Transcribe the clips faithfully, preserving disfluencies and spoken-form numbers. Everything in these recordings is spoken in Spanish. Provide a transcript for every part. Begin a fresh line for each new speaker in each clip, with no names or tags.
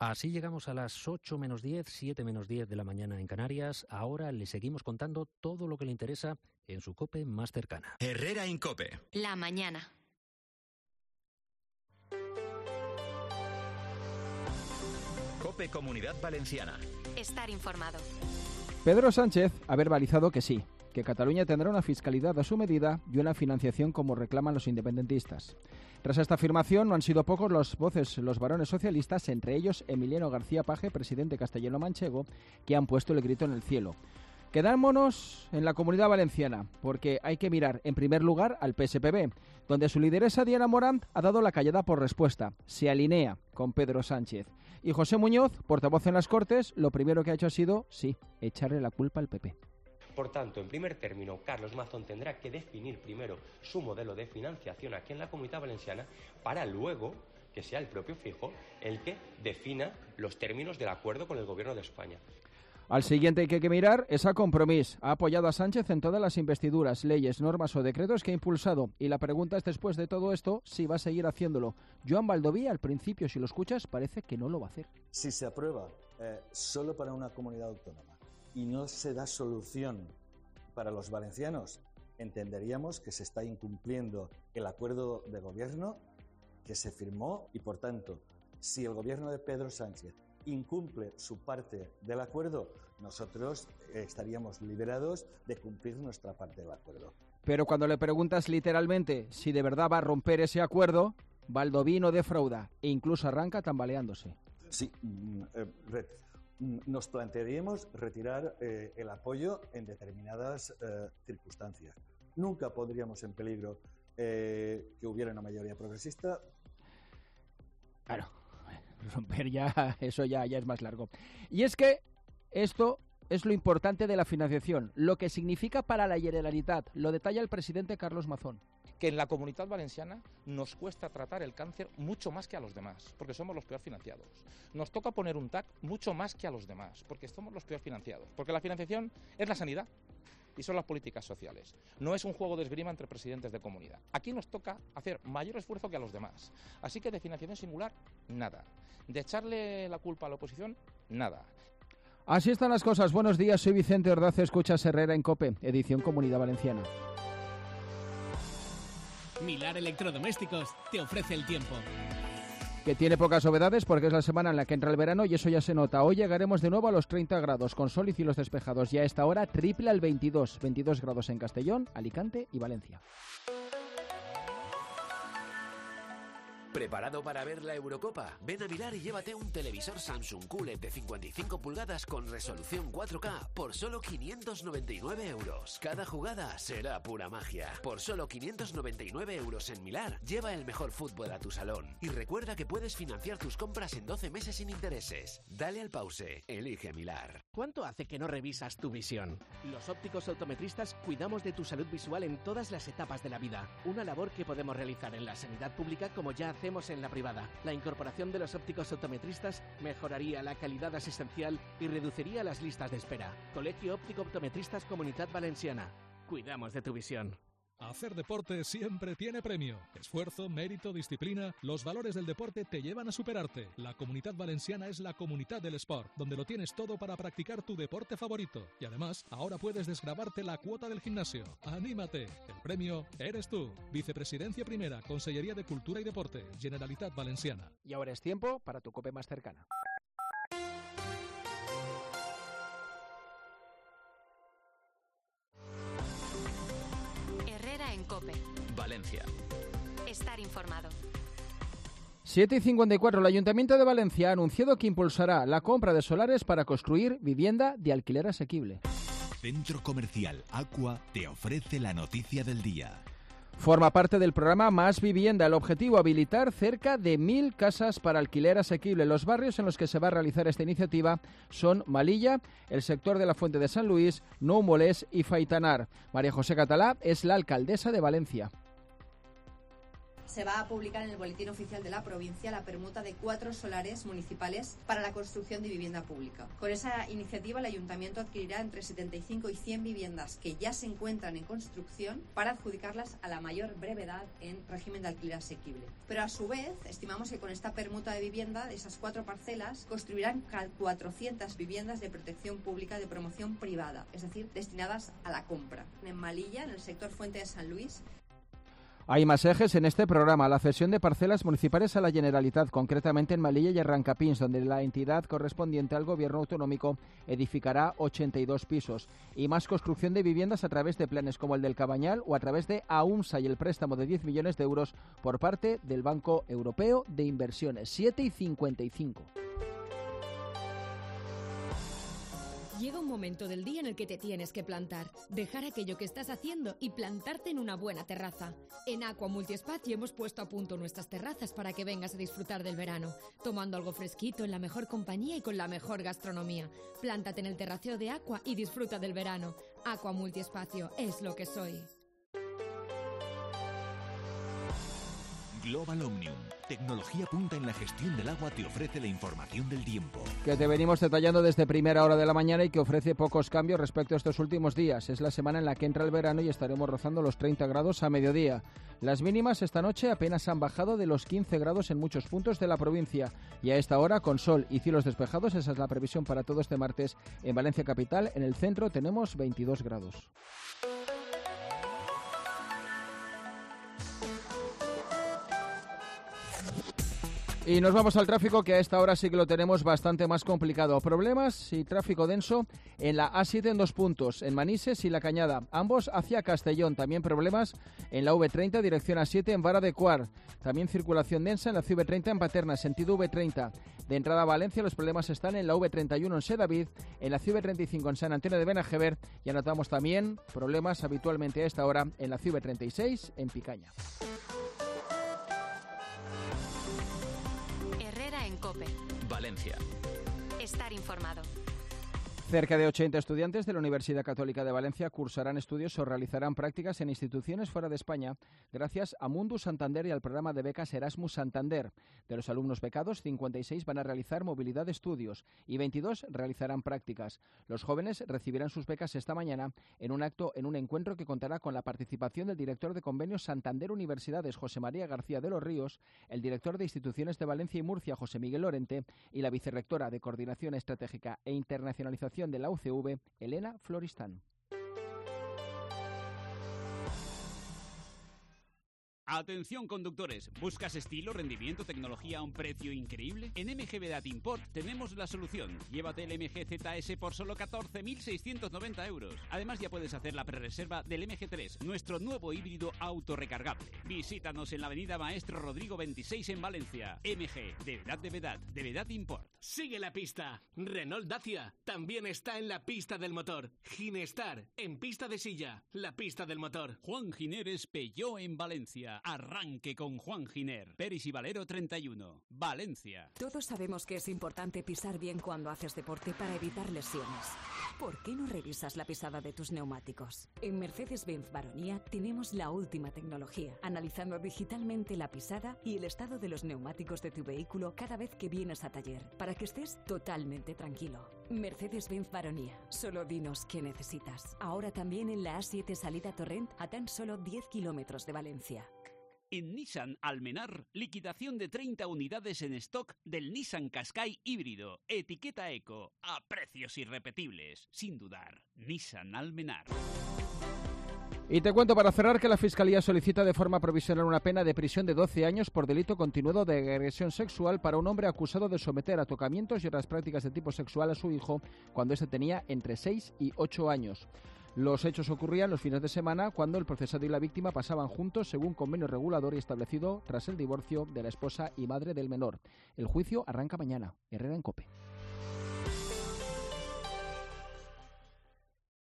Así llegamos a las ocho menos diez, siete menos diez de la mañana en Canarias. Ahora le seguimos contando todo lo que le interesa en su COPE más cercana.
Herrera en COPE.
La mañana.
COPE Comunidad Valenciana.
Estar informado.
Pedro Sánchez ha verbalizado que sí, que Cataluña tendrá una fiscalidad a su medida y una financiación como reclaman los independentistas. Tras esta afirmación, no han sido pocos los voces, los varones socialistas, entre ellos Emiliano García Paje, presidente castellano-manchego, que han puesto el grito en el cielo. Quedémonos en la Comunidad Valenciana, porque hay que mirar en primer lugar al P S P B, donde su lideresa Diana Morant ha dado la callada por respuesta. Se alinea con Pedro Sánchez. Y José Muñoz, portavoz en las Cortes, lo primero que ha hecho ha sido, sí, echarle la culpa al P P.
Por tanto, en primer término, Carlos Mazón tendrá que definir primero su modelo de financiación aquí en la Comunidad Valenciana para luego que sea el propio Feijóo el que defina los términos del acuerdo con el Gobierno de España.
Al siguiente que hay que mirar es a Compromís. Ha apoyado a Sánchez en todas las investiduras, leyes, normas o decretos que ha impulsado. Y la pregunta es, después de todo esto, si va a seguir haciéndolo. Joan Baldoví, al principio, si lo escuchas, parece que no lo va a hacer.
Si se aprueba eh, solo para una comunidad autónoma y no se da solución para los valencianos, entenderíamos que se está incumpliendo el acuerdo de gobierno que se firmó y, por tanto, si el gobierno de Pedro Sánchez incumple su parte del acuerdo, nosotros estaríamos liberados de cumplir nuestra parte del acuerdo.
Pero cuando le preguntas literalmente si de verdad va a romper ese acuerdo, Baldoví no defrauda e incluso arranca tambaleándose.
Sí, eh, Red. Nos plantearíamos retirar eh, el apoyo en determinadas eh, circunstancias. Nunca pondríamos en peligro eh, que hubiera una mayoría progresista.
Claro, romper ya, eso ya, ya es más largo. Y es que esto es lo importante de la financiación, lo que significa para la Generalitat, lo detalla el presidente Carlos Mazón.
Que en la Comunidad Valenciana nos cuesta tratar el cáncer mucho más que a los demás, porque somos los peor financiados. Nos toca poner un T A C mucho más que a los demás, porque somos los peor financiados. Porque la financiación es la sanidad y son las políticas sociales. No es un juego de esgrima entre presidentes de comunidad. Aquí nos toca hacer mayor esfuerzo que a los demás. Así que de financiación singular, nada. De echarle la culpa a la oposición, nada.
Así están las cosas. Buenos días, soy Vicente Ordaz, escuchas Herrera en COPE, edición Comunidad Valenciana.
Milar Electrodomésticos te ofrece el tiempo.
Que tiene pocas novedades porque es la semana en la que entra el verano y eso ya se nota. Hoy llegaremos de nuevo a los treinta grados con sol y cielos despejados y a esta hora triple al veintidós. veintidós grados en Castellón, Alicante y Valencia.
¿Preparado para ver la Eurocopa? Ven a Milar y llévate un televisor Samsung Q L E D de cincuenta y cinco pulgadas con resolución cuatro K por solo quinientos noventa y nueve euros. Cada jugada será pura magia. Por solo quinientos noventa y nueve euros en Milar, lleva el mejor fútbol a tu salón. Y recuerda que puedes financiar tus compras en doce meses sin intereses. Dale al pause. Elige Milar.
¿Cuánto hace que no revisas tu visión? Los ópticos optometristas cuidamos de tu salud visual en todas las etapas de la vida. Una labor que podemos realizar en la sanidad pública como ya hace en la privada. La incorporación de los ópticos optometristas mejoraría la calidad asistencial y reduciría las listas de espera. Colegio Óptico Optometristas Comunidad Valenciana. Cuidamos de tu visión.
Hacer deporte siempre tiene premio. Esfuerzo, mérito, disciplina. Los valores del deporte te llevan a superarte. La Comunidad Valenciana es la comunidad del sport, donde lo tienes todo para practicar tu deporte favorito. Y además, ahora puedes desgravarte la cuota del gimnasio. ¡Anímate! El premio eres tú. Vicepresidencia Primera, Consellería de Cultura y Deporte, Generalitat Valenciana.
Y ahora es tiempo para tu COPE más cercana.
COPE.
Valencia.
Estar informado.
siete y cincuenta y cuatro. El Ayuntamiento de Valencia ha anunciado que impulsará la compra de solares para construir vivienda de alquiler asequible.
Centro Comercial Aqua te ofrece la noticia del día.
Forma parte del programa Más Vivienda. El objetivo, habilitar cerca de mil casas para alquiler asequible. Los barrios en los que se va a realizar esta iniciativa son Malilla, el sector de la Fuente de San Luis, Nou Molés y Faitanar. María José Catalá es la alcaldesa de Valencia.
se va a publicar en el Boletín Oficial de la provincia la permuta de cuatro solares municipales para la construcción de vivienda pública. Con esa iniciativa el Ayuntamiento adquirirá entre setenta y cinco y cien viviendas que ya se encuentran en construcción para adjudicarlas a la mayor brevedad en régimen de alquiler asequible. Pero a su vez, estimamos que con esta permuta de vivienda, de esas cuatro parcelas, construirán cuatrocientas viviendas de protección pública de promoción privada, es decir, destinadas a la compra. En Malilla, en el sector Fuente de San Luis,
hay más ejes en este programa. La cesión de parcelas municipales a la Generalitat, concretamente en Malilla y Arrancapins, donde la entidad correspondiente al gobierno autonómico edificará ochenta y dos pisos. Y más construcción de viviendas a través de planes como el del Cabañal o a través de AUMSA y el préstamo de diez millones de euros por parte del Banco Europeo de Inversiones. siete y cincuenta y cinco.
Llega un momento del día en el que te tienes que plantar, dejar aquello que estás haciendo y plantarte en una buena terraza. En Aqua Multiespacio hemos puesto a punto nuestras terrazas para que vengas a disfrutar del verano, tomando algo fresquito en la mejor compañía y con la mejor gastronomía. Plántate en el terraceo de Aqua y disfruta del verano. Aqua Multiespacio es lo que soy.
Global Omnium, tecnología punta en la gestión del agua, te ofrece la información del tiempo.
Que te venimos detallando desde primera hora de la mañana y que ofrece pocos cambios respecto a estos últimos días. Es la semana en la que entra el verano y estaremos rozando los treinta grados a mediodía. Las mínimas esta noche apenas han bajado de los quince grados en muchos puntos de la provincia. Y a esta hora, con sol y cielos despejados, esa es la previsión para todo este martes en Valencia capital. En el centro tenemos veintidós grados. Y nos vamos al tráfico, que a esta hora sí que lo tenemos bastante más complicado. Problemas y tráfico denso en la A siete en dos puntos, en Manises y La Cañada, ambos hacia Castellón. También problemas en la V treinta, dirección A siete en Vara de Cuar. También circulación densa en la C V treinta en Paterna, sentido V treinta. De entrada a Valencia los problemas están en la V treinta y uno en Sedavid, en la C V treinta y cinco en San Antonio de Benajever, y anotamos también problemas habitualmente a esta hora en la C V treinta y seis en Picaña.
COPE.
Valencia.
Estar informado.
Cerca de ochenta estudiantes de la Universidad Católica de Valencia cursarán estudios o realizarán prácticas en instituciones fuera de España gracias a Mundus Santander y al programa de becas Erasmus Santander. De los alumnos becados, cincuenta y seis van a realizar movilidad de estudios y veintidós realizarán prácticas. Los jóvenes recibirán sus becas esta mañana en un acto, en un encuentro que contará con la participación del director de convenios Santander Universidades, José María García de los Ríos, el director de instituciones de Valencia y Murcia, José Miguel Lorente, y la vicerrectora de Coordinación Estratégica e Internacionalización de la U C V, Elena Floristán.
Atención conductores, ¿buscas estilo, rendimiento, tecnología a un precio increíble? En M G Vedat Import tenemos la solución. Llévate el M G Z S por solo catorce mil seiscientos noventa euros. Además ya puedes hacer la prerreserva del M G tres, nuestro nuevo híbrido autorrecargable. Visítanos en la avenida Maestro Rodrigo veintiséis en Valencia. M G, de Vedat de Vedat, de Vedat Import.
Sigue la pista. Renault Dacia también está en la pista del motor. Ginestar, en pista de silla, la pista del motor.
Juan Giner es Peugeot en Valencia. Arranque con Juan Giner. Peris y Valero treinta y uno. Valencia.
Todos sabemos que es importante pisar bien cuando haces deporte para evitar lesiones. ¿Por qué no revisas la pisada de tus neumáticos? En Mercedes-Benz Baronía tenemos la última tecnología, analizando digitalmente la pisada y el estado de los neumáticos de tu vehículo cada vez que vienes a taller, para que estés totalmente tranquilo. Mercedes-Benz Baronía. Solo dinos qué necesitas. Ahora también en la A siete salida Torrent a tan solo diez kilómetros de Valencia.
En Nissan Almenar, liquidación de treinta unidades en stock del Nissan Qashqai híbrido, etiqueta eco, a precios irrepetibles, sin dudar. Nissan Almenar.
Y te cuento para cerrar que la Fiscalía solicita de forma provisional una pena de prisión de doce años por delito continuado de agresión sexual para un hombre acusado de someter a tocamientos y otras prácticas de tipo sexual a su hijo cuando éste tenía entre seis y ocho años. Los hechos ocurrían los fines de semana cuando el procesado y la víctima pasaban juntos según convenio regulador y establecido tras el divorcio de la esposa y madre del menor. El juicio arranca mañana. Herrera en COPE.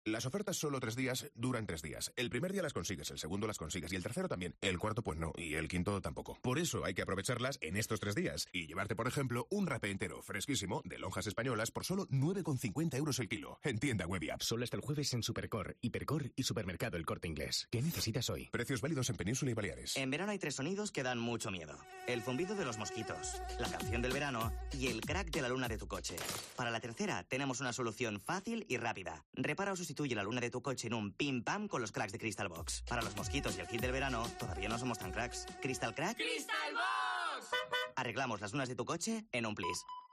Las ofertas solo tres días duran tres días. El primer día las consigues, el segundo las consigues y el tercero también. El cuarto pues no y el quinto tampoco. Por eso hay que aprovecharlas en estos tres días y llevarte, por ejemplo, un rapé entero fresquísimo de lonjas españolas por solo nueve con cincuenta euros el kilo. En tienda web y app.
Solo hasta el jueves en Supercor, Hipercor y Supermercado El Corte Inglés. ¿Qué necesitas hoy?
Precios válidos en Península y Baleares.
En verano hay tres sonidos que dan mucho miedo. El zumbido de los mosquitos, la canción del verano y el crack de la luna de tu coche. Para la tercera tenemos una solución fácil y rápida. Repara o sustituye la luna de tu coche en un pim pam con los cracks de Crystal Box. Para los mosquitos y el hit del verano todavía no somos tan cracks. ¿Crystal Crack?
¡Crystal Box!
Arreglamos las lunas de tu coche en un plis.